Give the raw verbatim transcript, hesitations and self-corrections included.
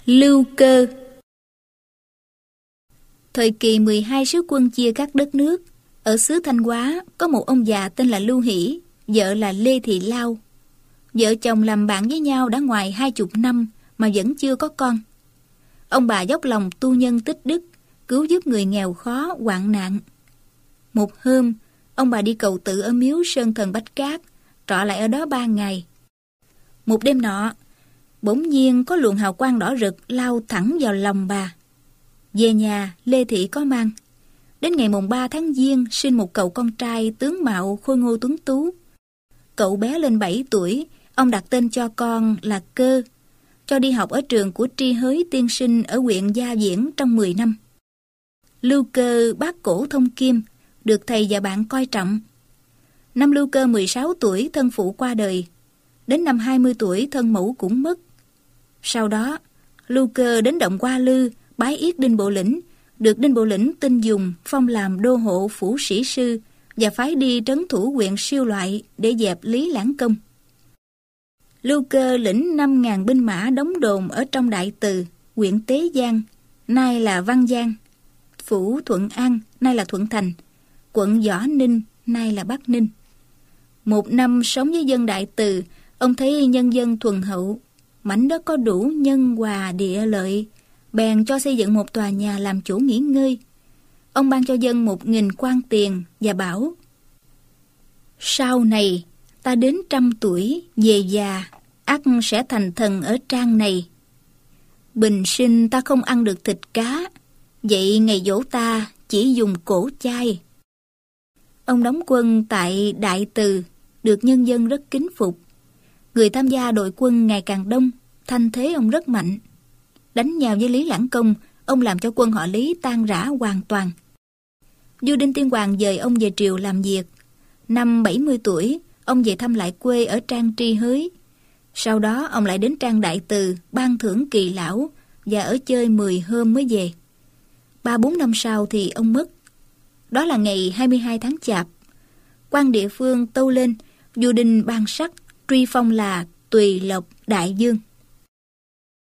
Lưu Cơ. Thời kỳ mười hai sứ quân chia các đất nước, ở xứ Thanh Hóa có một ông già tên là Lưu Hỷ, vợ là Lê Thị Lao. Vợ chồng làm bạn với nhau đã ngoài hai chục năm mà vẫn chưa có con. Ông bà dốc lòng tu nhân tích đức, cứu giúp người nghèo khó, hoạn nạn. Một hôm, ông bà đi cầu tự ở miếu Sơn Thần Bách Cát, trọ lại ở đó ba ngày. Một đêm nọ, bỗng nhiên có luồng hào quang đỏ rực lao thẳng vào lòng bà. Về nhà, Lê Thị có mang. Đến ngày mùng ba tháng Giêng sinh một cậu con trai tướng mạo khôi ngô tuấn tú. Cậu bé lên bảy tuổi, ông đặt tên cho con là Cơ, cho đi học ở trường của Tri Hới tiên sinh ở huyện Gia Viễn trong mười năm. Lưu Cơ bác cổ thông kim, được thầy và bạn coi trọng. Năm Lưu Cơ mười sáu tuổi, thân phụ qua đời. Đến năm hai mươi tuổi, thân mẫu cũng mất. Sau đó, Lưu Cơ đến động Hoa Lư, bái yết Đinh Bộ Lĩnh, được Đinh Bộ Lĩnh tin dùng, phong làm đô hộ phủ sĩ sư và phái đi trấn thủ huyện Siêu Loại để dẹp Lý Lãng Công. Lưu Cơ lĩnh năm ngàn binh mã đóng đồn ở trong Đại Từ, huyện Tế Giang, nay là Văn Giang, phủ Thuận An, nay là Thuận Thành, quận Võ Ninh, nay là Bắc Ninh. Một năm sống với dân Đại Từ, ông thấy nhân dân thuần hậu, mảnh đất có đủ nhân hòa địa lợi, bèn cho xây dựng một tòa nhà làm chỗ nghỉ ngơi. Ông ban cho dân một nghìn quan tiền và bảo: sau này ta đến trăm tuổi về già, ắt sẽ thành thần ở trang này. Bình sinh ta không ăn được thịt cá, vậy ngày giỗ ta chỉ dùng cổ chay. Ông đóng quân tại Đại Từ, được nhân dân rất kính phục. Người tham gia đội quân ngày càng đông, thanh thế ông rất mạnh. Đánh nhau với Lý Lãng Công, ông làm cho quân họ Lý tan rã hoàn toàn. Vua Đinh Tiên Hoàng dời ông về triều làm việc. Năm bảy mươi tuổi, ông về thăm lại quê ở trang Tri Hới. Sau đó ông lại đến trang Đại Từ, ban thưởng kỳ lão và ở chơi mười hôm mới về. Ba bốn năm sau thì ông mất. Đó là ngày hai mươi hai tháng Chạp. Quan địa phương tâu lên, vua Đinh ban sắc truy phong là Tùy Lộc Đại Dương.